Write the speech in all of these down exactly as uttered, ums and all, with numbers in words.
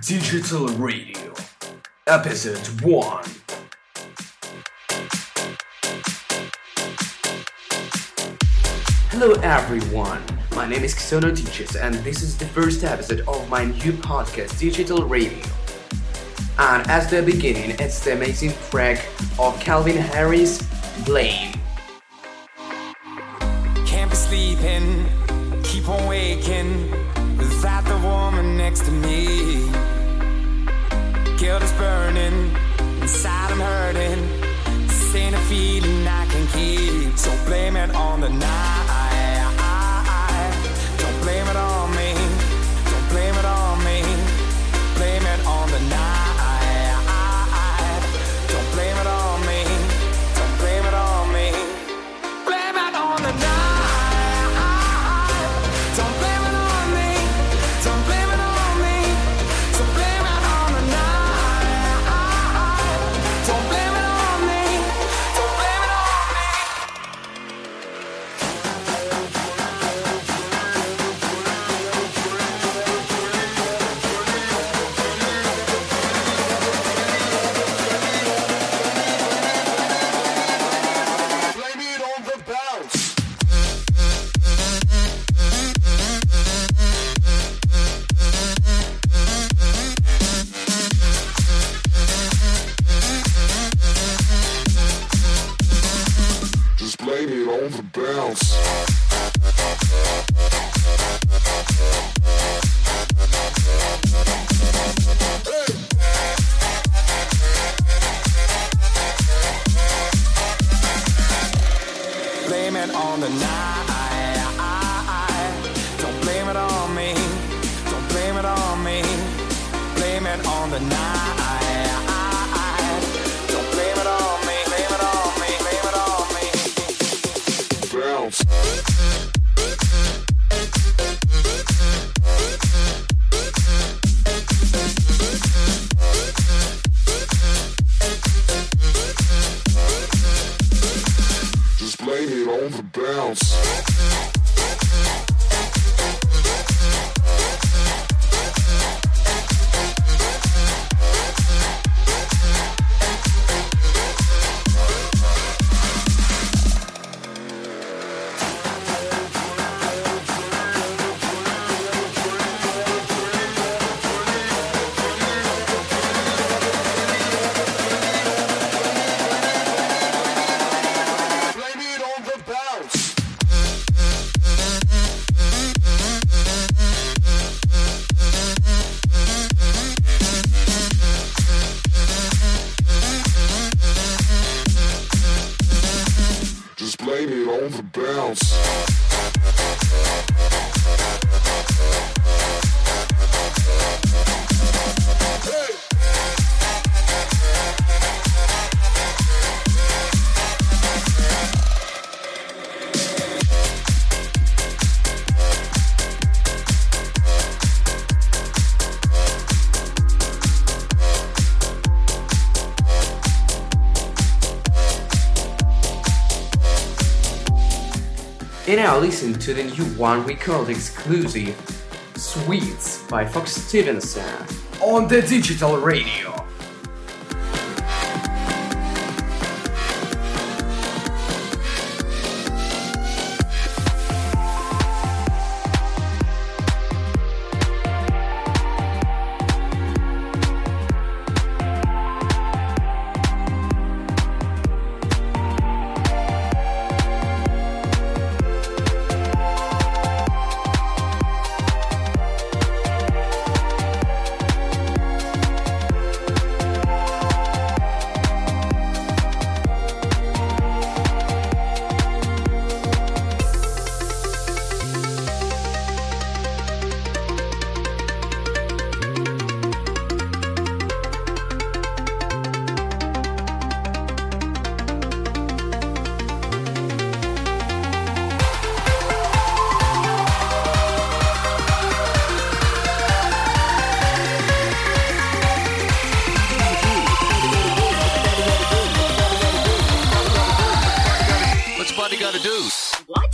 Digital Radio, Episode one. Hello everyone, my name is Kisono Teaches and this is the first episode of my new podcast, Digital Radio. And as the beginning, it's the amazing track of Calvin Harris, Blame. Can't be sleeping, keep on waking, without the woman next to me. Guilt is burning, inside I'm hurting, this ain't a feeling I can keep. So blame it on the night, don't blame it on me, don't blame it on me, blame it on the night. Don't blame it on me, don't blame it on me, blame it on the night. Don't blame it on me, don't blame it on me, so blame it on the night. Don't blame it on me, don't blame it on me. Blame it on the bounce. Just blame it on the bounce. Blame it on the night. Don't blame it on me. Don't blame it on me. Blame it on the night. Don't blame it on me. Blame it on me. Blame it on me. Bounce. Just blame it on the bounce. Blame it on the bounce. Just blame it on the bounce. And now listen to the new one we called exclusive, Sweets by Fox Stevenson on the Digital Radio. gotta do. What?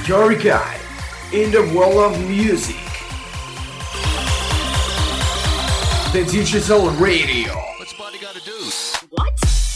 your guide in the world of music. The Digital Radio. What's Spotty gotta do? What?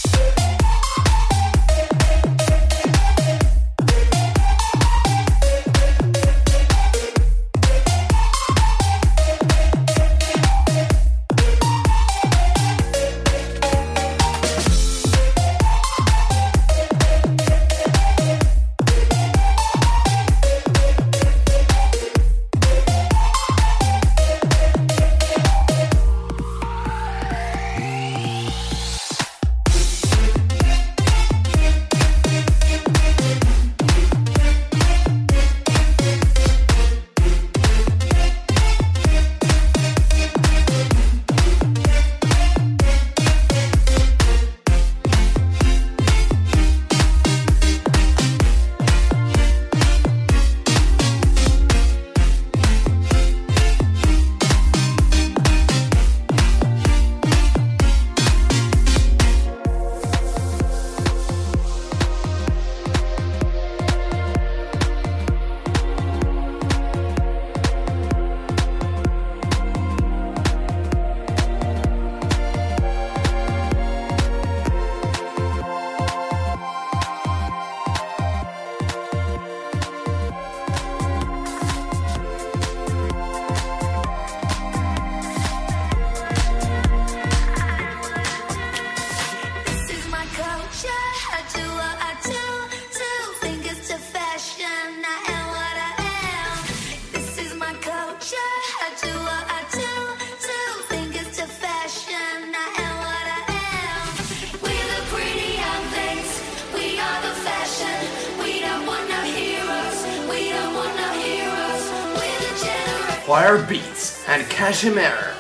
Fire Beats and Cashmere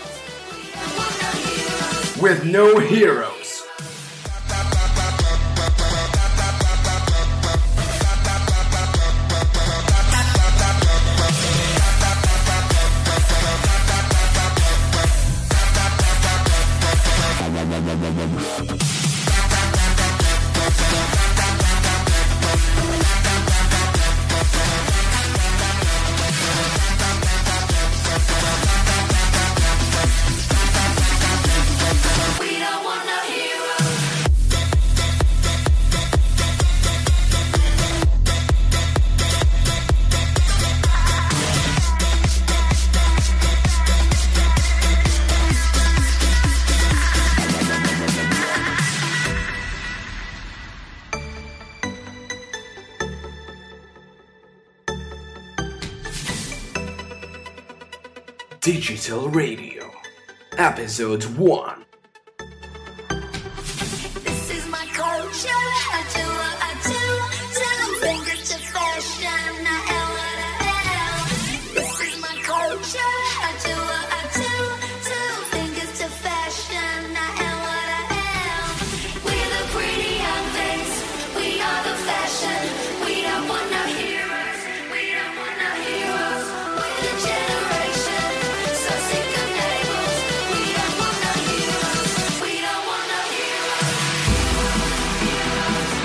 with No Heroes. Digital Radio, Episode one. This is my culture. I do what I do. Two fingers to fashion. I am what I am. This is my culture. I do what I do. Two fingers to fashion. I am what I am. We're the pretty young things. We are the fashion. We don't want no heroes. We don't want no heroes. We're the generation. So sick of labels. We don't want no heroes. We don't want no heroes.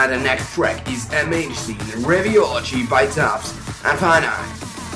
And the next track is Amazing Radiology by Taps and Finite.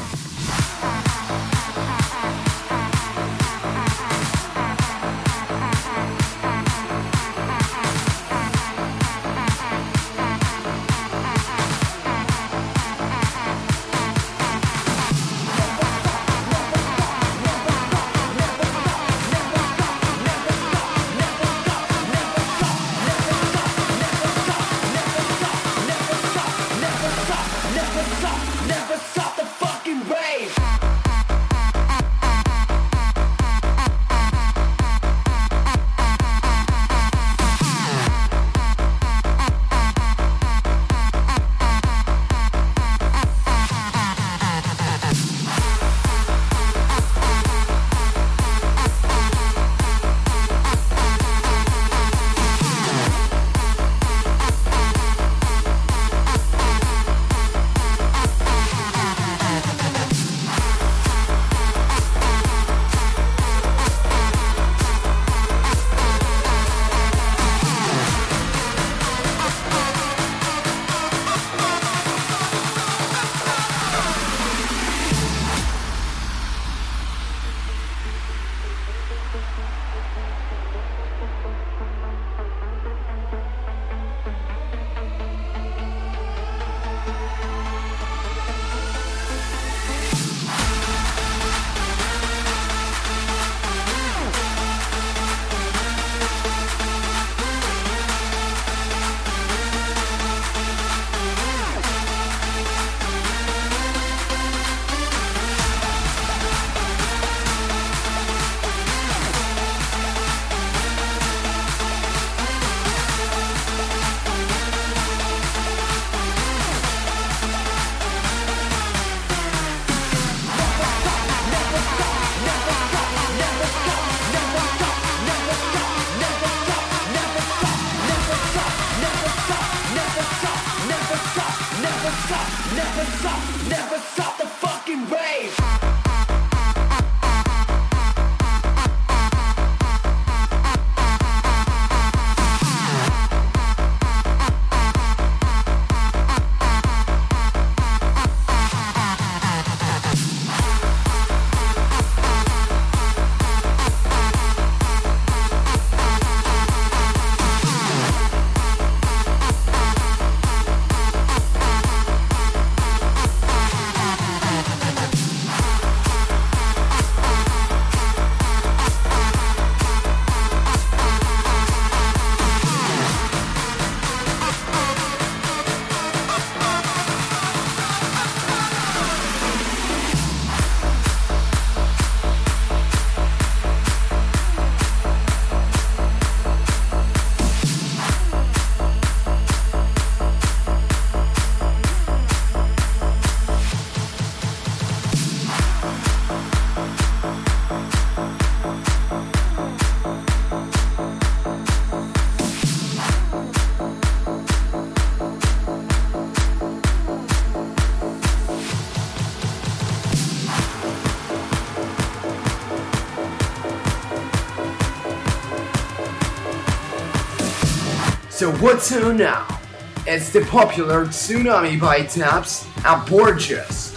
So what's on now? It's the popular Tsunami by Taps and Borges.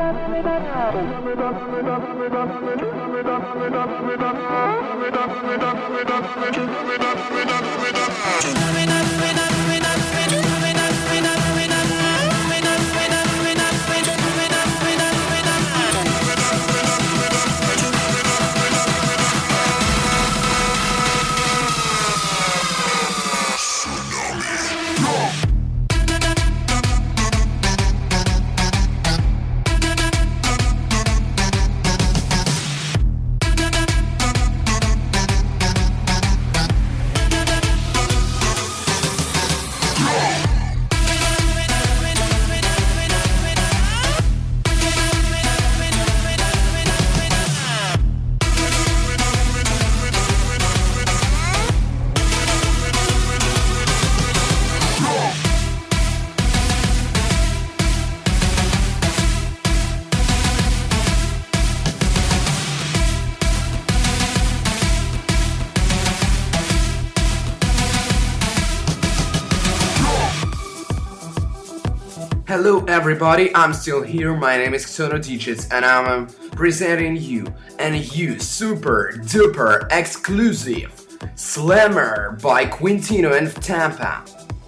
Hello everybody, I'm still here, my name is Xono Teaches and I'm um, presenting you a new super duper exclusive Slammer by Quintino and Tampa.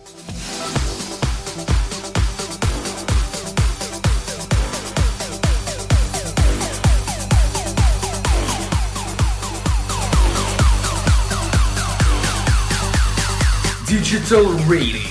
Digital Radio.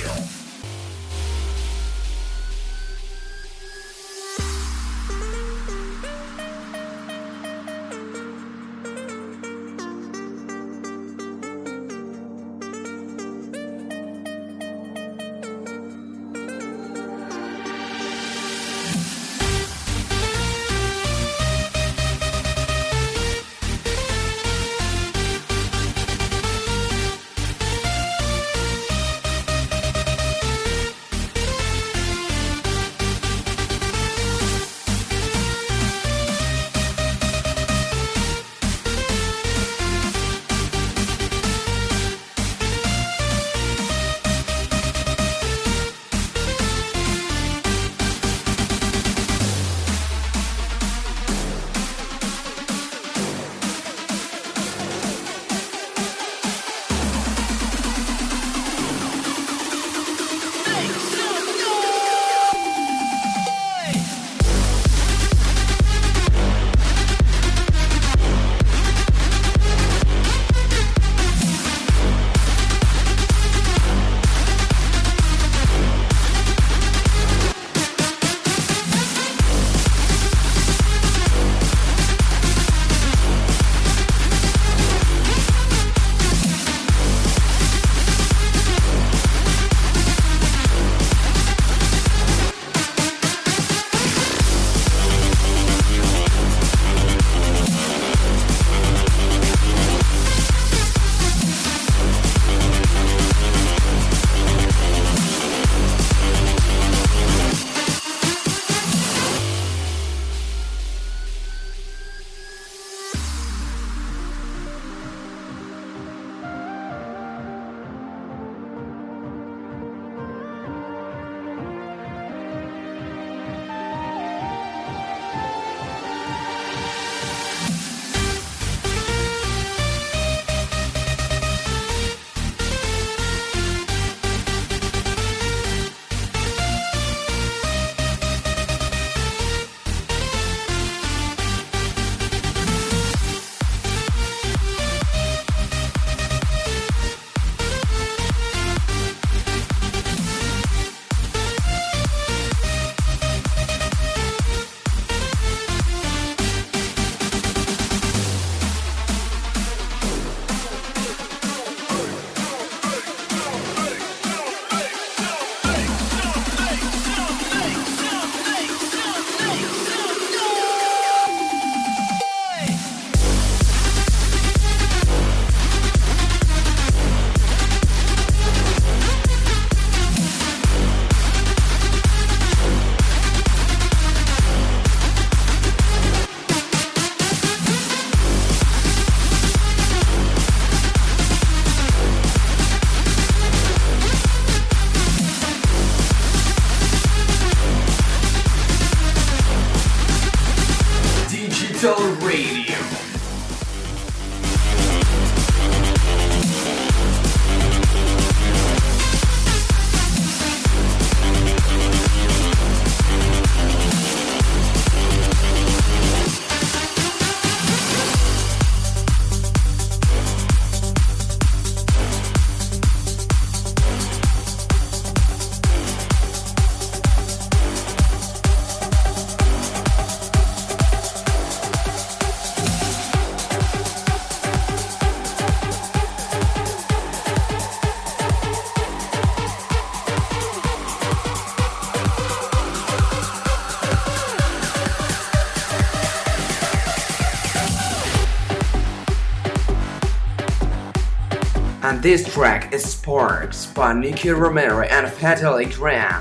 And this track is Sparks by Nicky Romero and Fatally Graham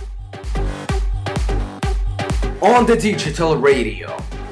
on the Digital Radio.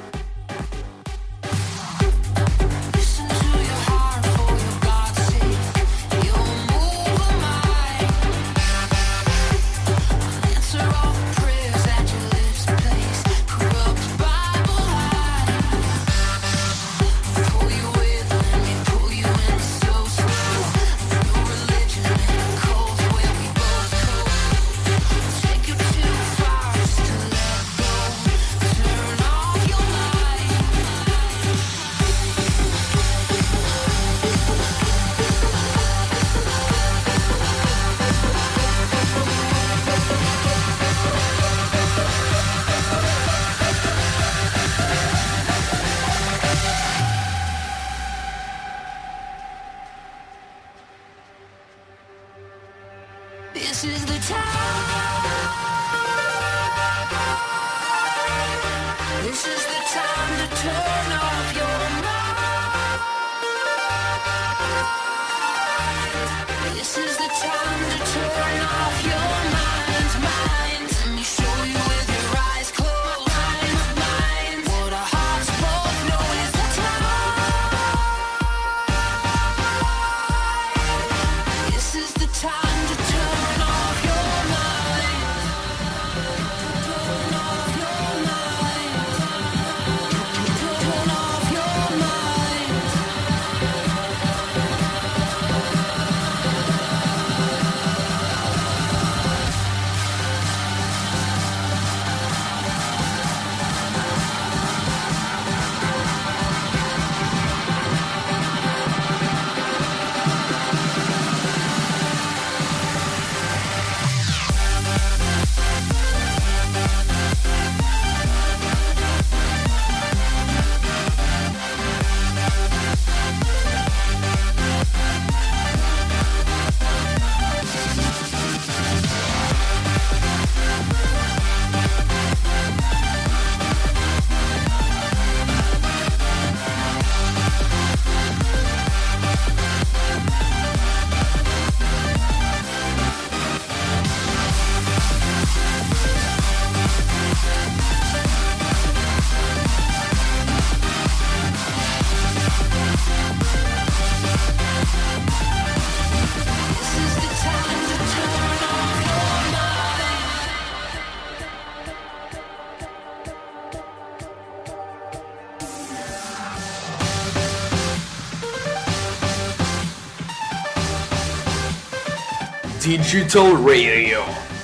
This is the time. This is the time to turn off your mind. This is the time to turn off your mind, mind. Let me show you with your eyes closed, mind, mind. What our hearts both know is the time. This is the time to turn off your mind. Turn off your mind. Turn off your mind. This is the time to turn off your mind. Digital Radio.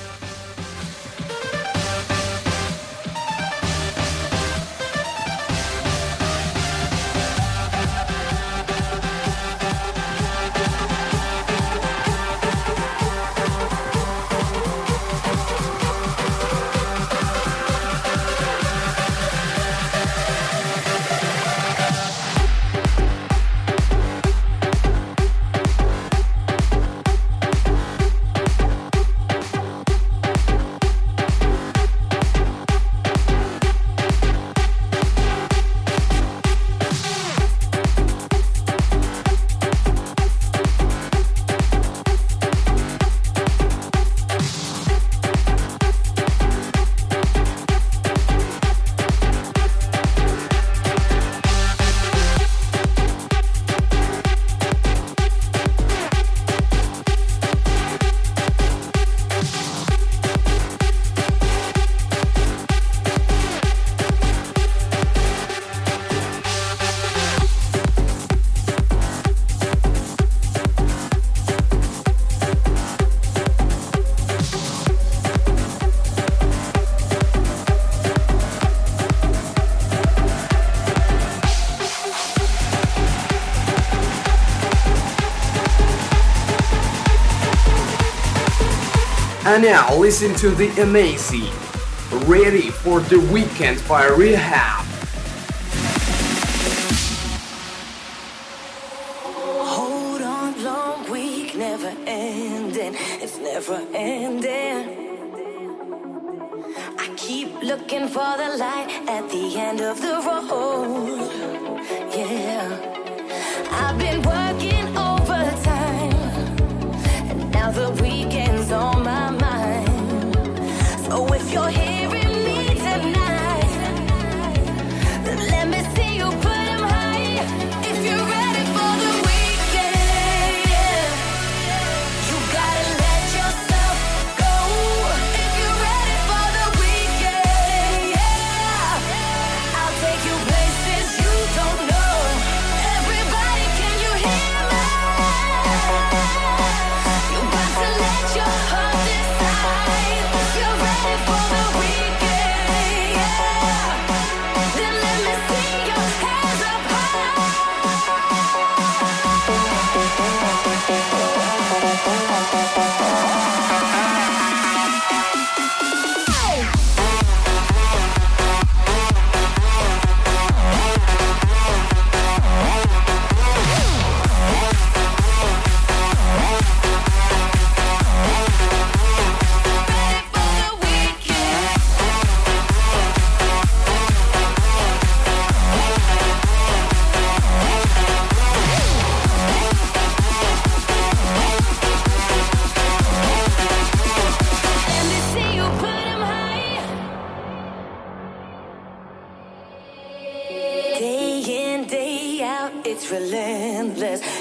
And now listen to the amazing Ready for the Weekend by Rehab. Hold on, long week, never ending. It's never ending. I keep looking for the light at the end of the road. Yeah, I've been working overtime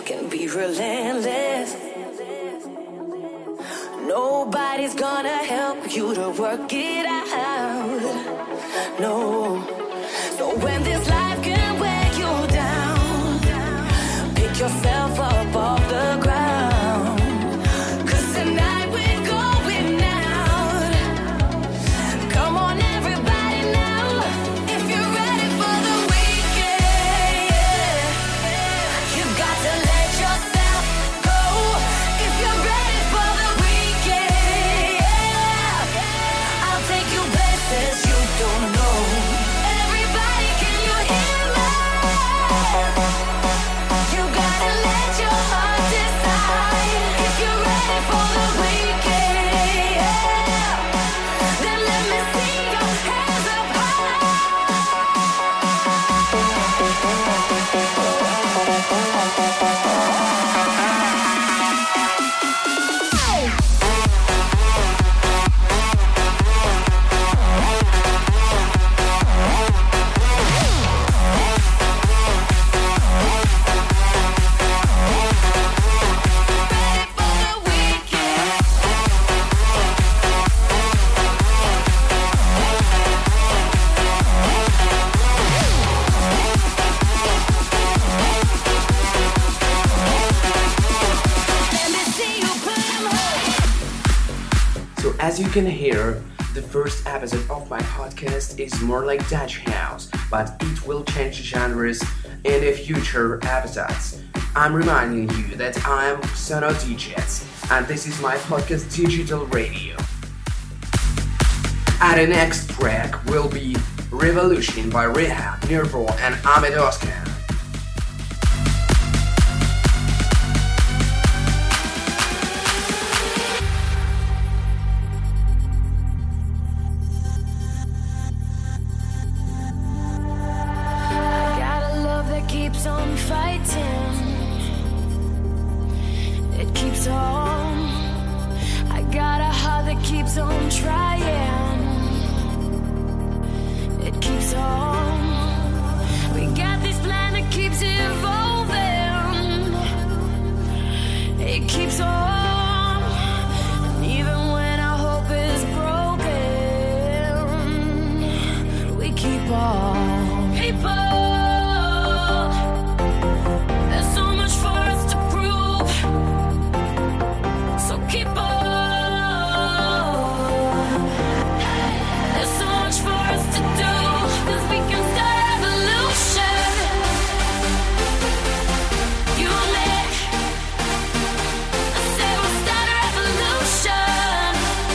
can be relentless. Nobody's gonna help you to work it out. No. So when this life can wear you down, pick yourself up off the ground. 'Cause tonight we're going out. Come on, everybody now. If you're ready for the weekend, you got to let yourself go. If you're ready for the weekend, I'll take you places you don't know. Everybody, can you hear me? You gotta let your heart decide. If you're ready for the weekend, then let me see your hands up high. So as you can hear, the first episode of my podcast is more like Dutch House, but it will change genres in the future episodes. I'm reminding you that I'm Sono D Js, and this is my podcast Digital Radio. And the next track will be Revolution by Rehab, Nervo, and Ahmed Oscar. I got a love that keeps on fighting. It keeps on. I got a heart that keeps on trying. It keeps on. We got this plan that keeps evolving. It keeps on. And even when our hope is broken, we keep on. People, there's so much for us to prove. So keep on. There's so much for us to do. 'Cause we can start a revolution. You and me. I say we'll start a revolution.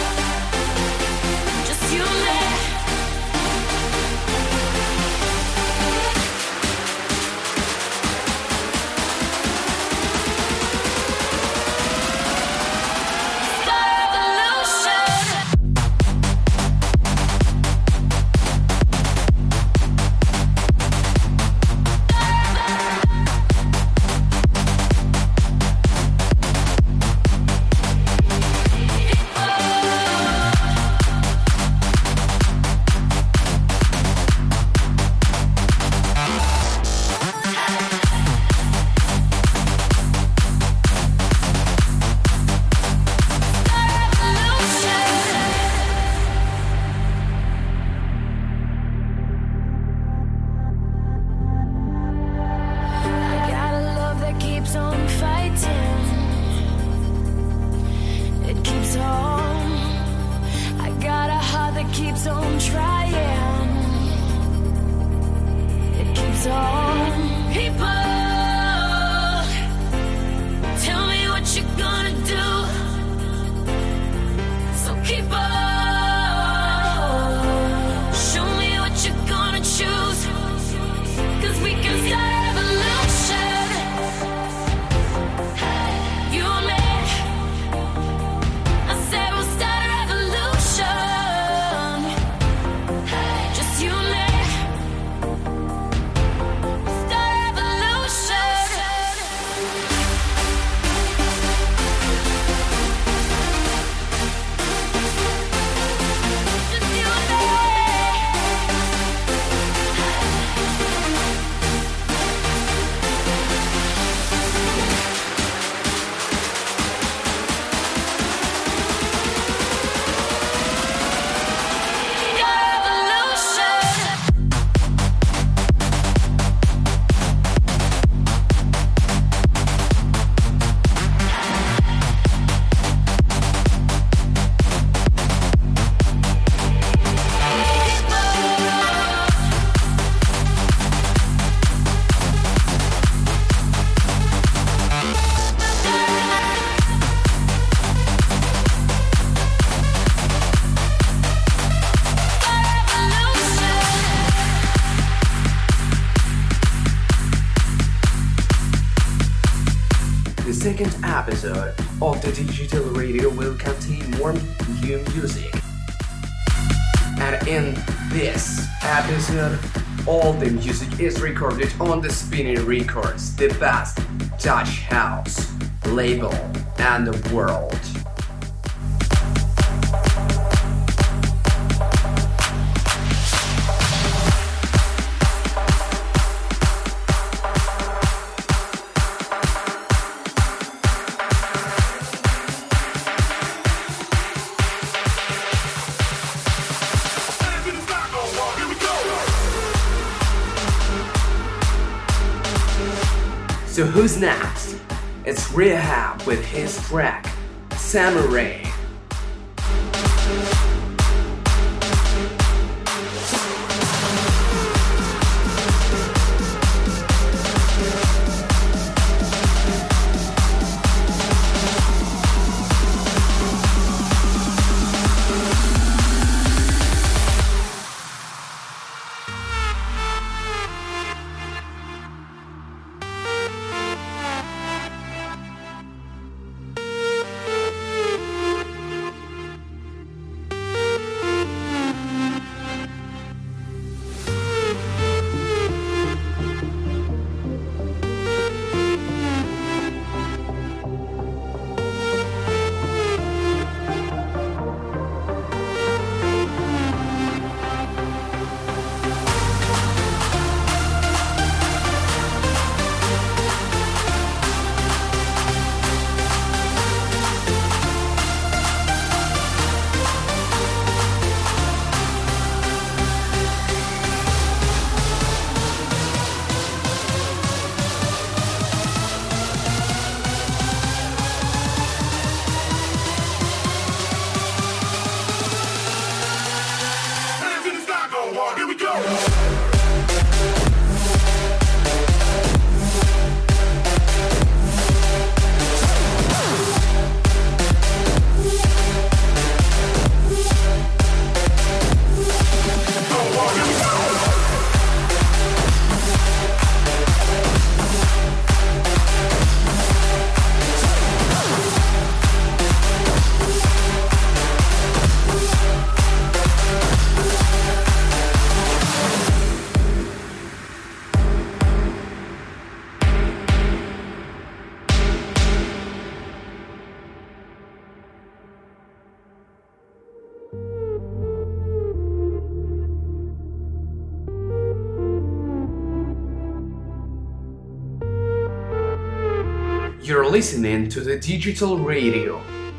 Just you and me. Start a revolution. I got a love that keeps on fighting. It keeps on. I got a heart that keeps on trying. It keeps on. People, tell me what you're gonna do. So keep on. Show me what you're gonna choose. 'Cause we can start a revolution. the second episode of the digital radio will contain more new music. And in this episode, all the music is recorded on the Spinning Records, the best Dutch house label in the world. So who's next? It's Rehab with his track, Samurai. You're listening to the digital radio.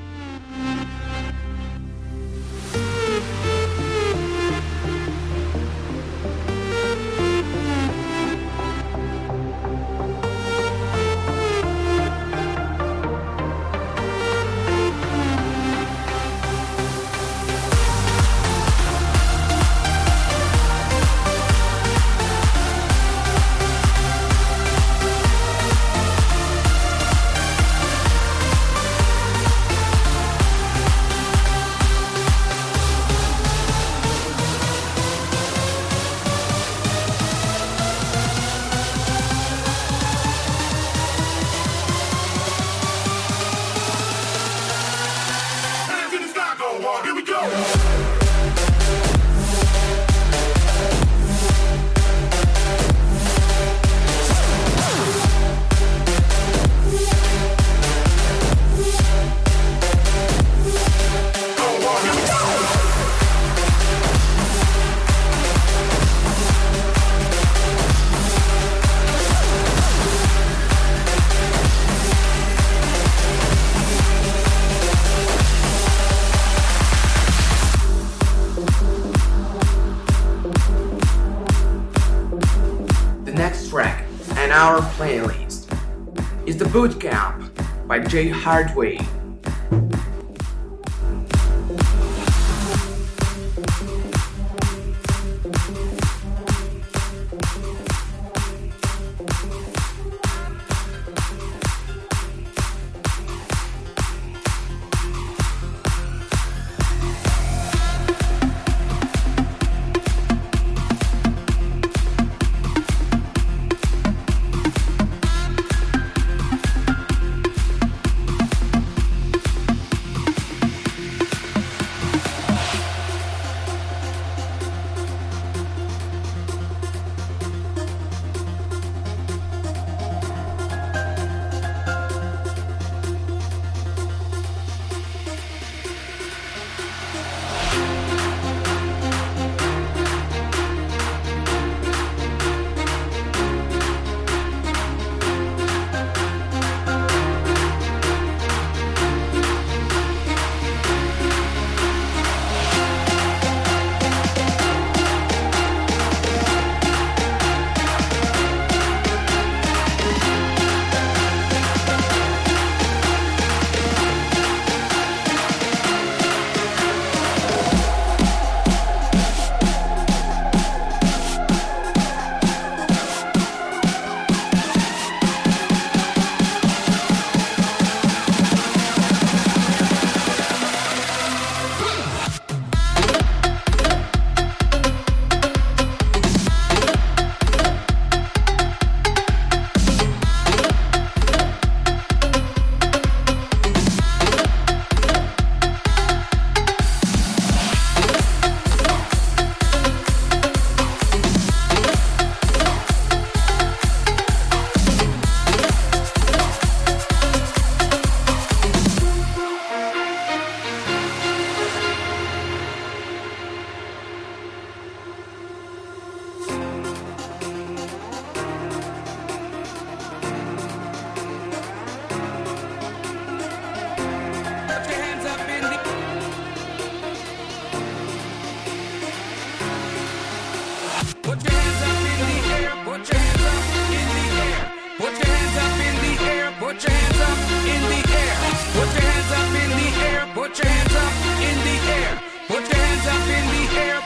Our playlist is The Bootcamp by Jay Hardway.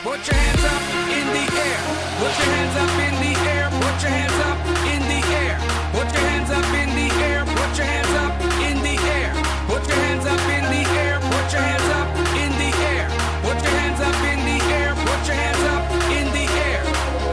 put your hands up in the air. Put your hands up in the air. Put your hands up in the air. Put your hands up in the air. Put your hands up in the air. Put your hands up in the air. Put your hands up in the air. Put your hands up in the air. Put your hands up in the air.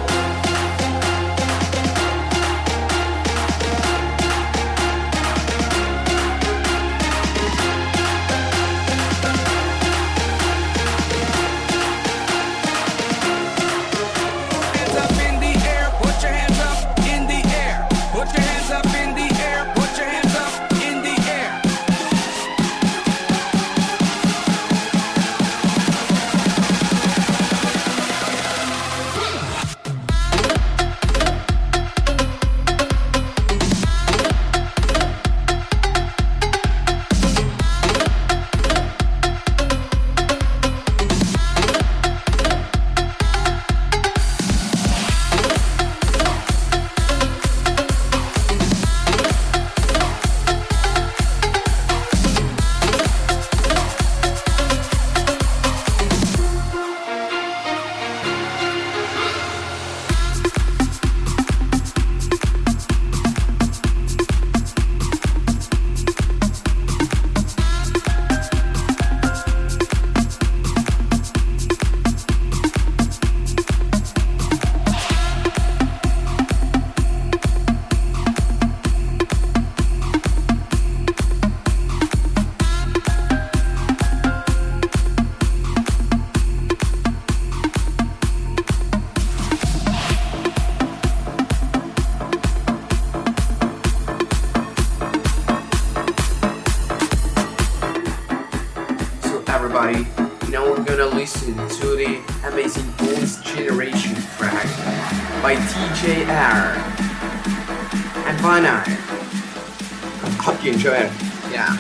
Everybody, now we're gonna listen to the amazing Bones Generation track by T J R and Vinyl. Hope you enjoy it. Yeah.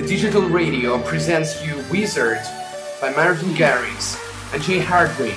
Digital Radio presents you Wizard by Martin Garrix and Jay Hardway.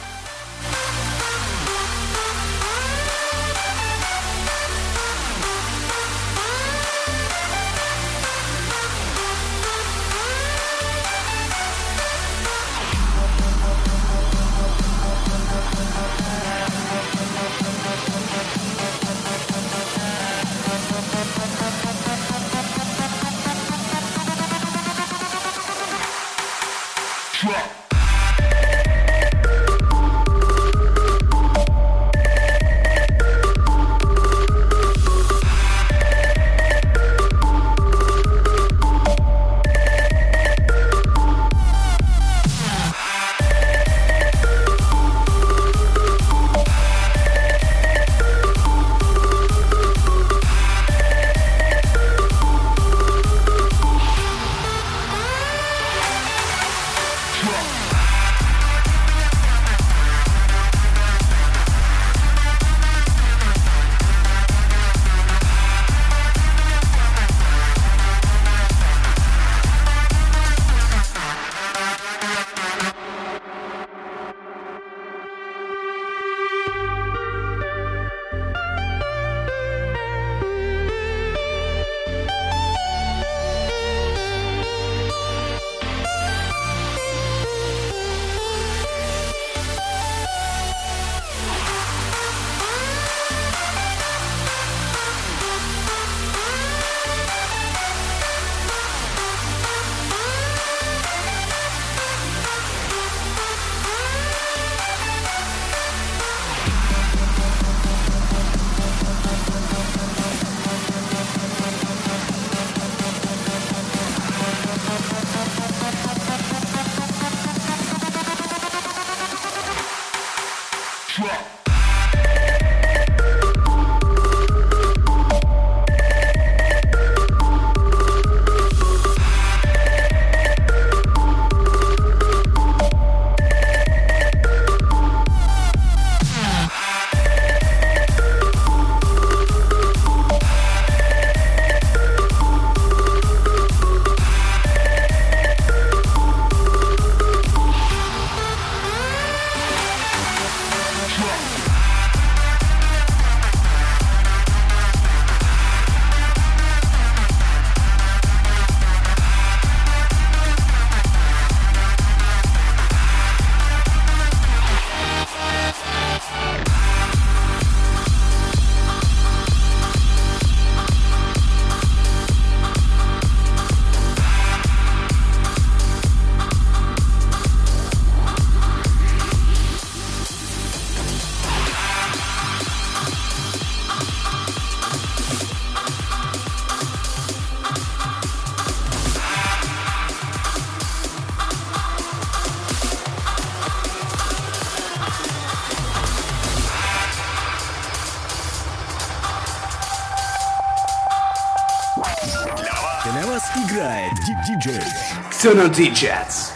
Для вас играет диджей Sono Digits.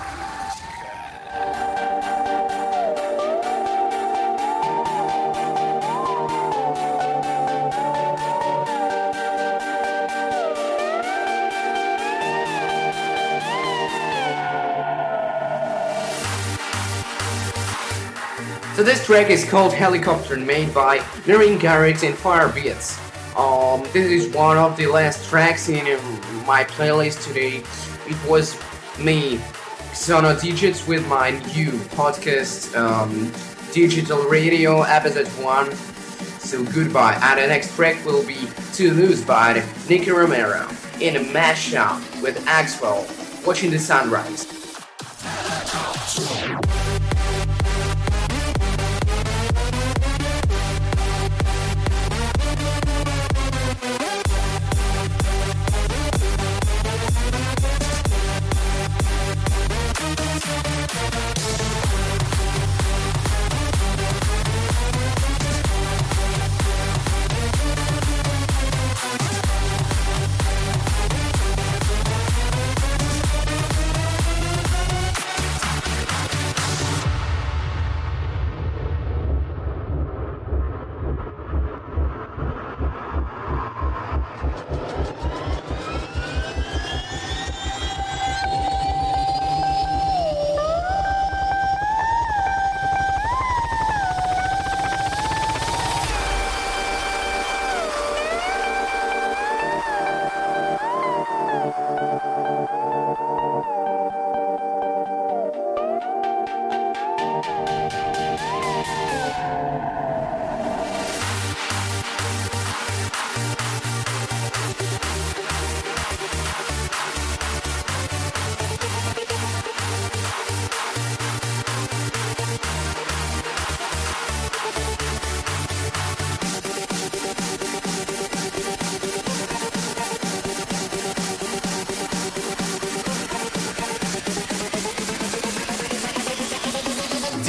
So this track is called Helicopter, made by Martin Garrix and Firebeats. Um, this is one of the last tracks in my playlist today. It was me, Sono Digits, with my new podcast, um, Digital Radio, episode one. So goodbye. And the next track will be To Lose by Nicky Romero in a mashup with Axwell, Watching the Sunrise.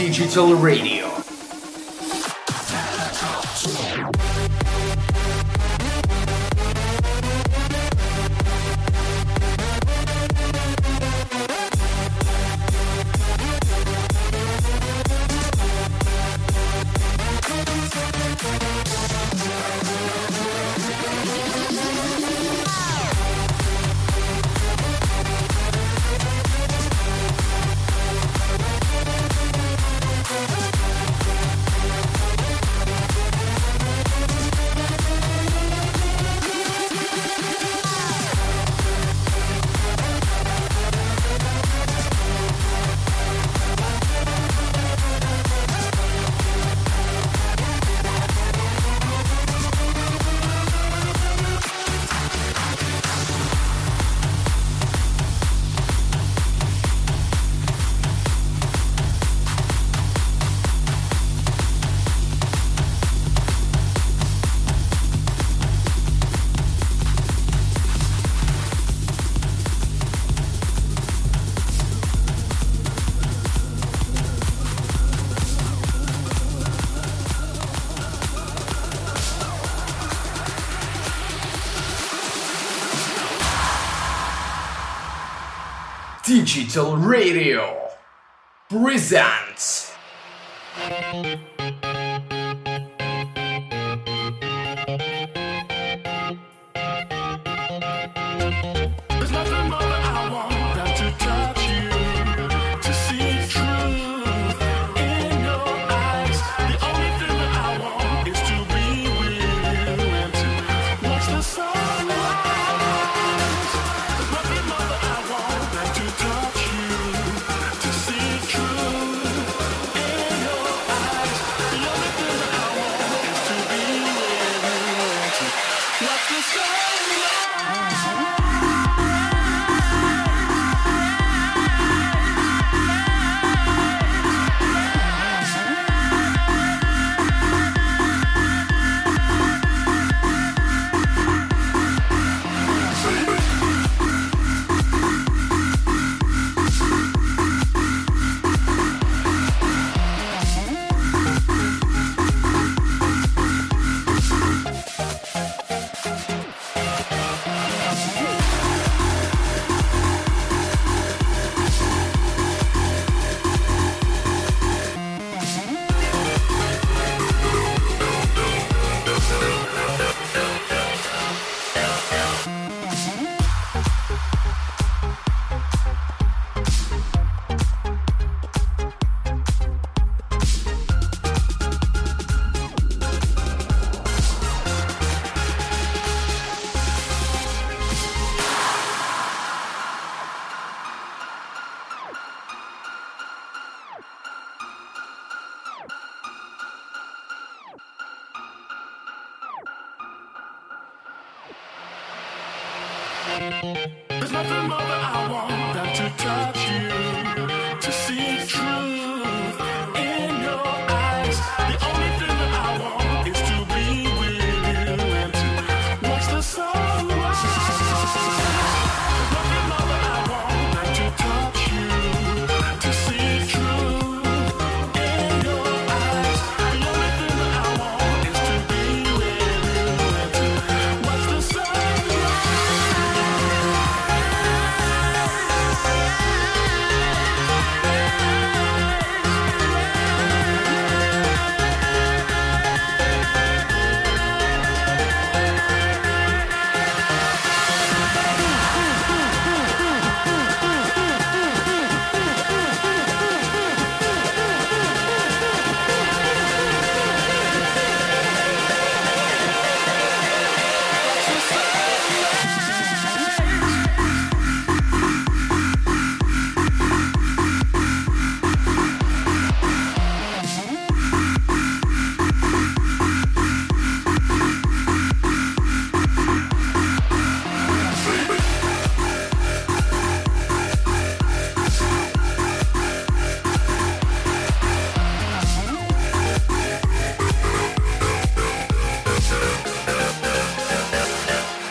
Digital Radio. Digital Radio presents There's nothing more that I want than to touch you, to see truth in your eyes. The only thing that I want is to be with you and to watch the sunrise. There's nothing more that I want than to touch you, to see truth in your eyes. The only thing that I want is to be with you and to watch the sunrise. There's nothing more that I want than to touch you, to see truth in your eyes. The only thing that I want is to be with you and to watch the sunrise. There's nothing more that I want than to touch you, to see truth in your eyes. The only thing that I want is to be with you and to watch the sunrise.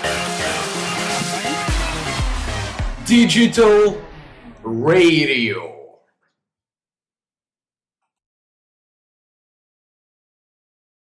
Digital Radio.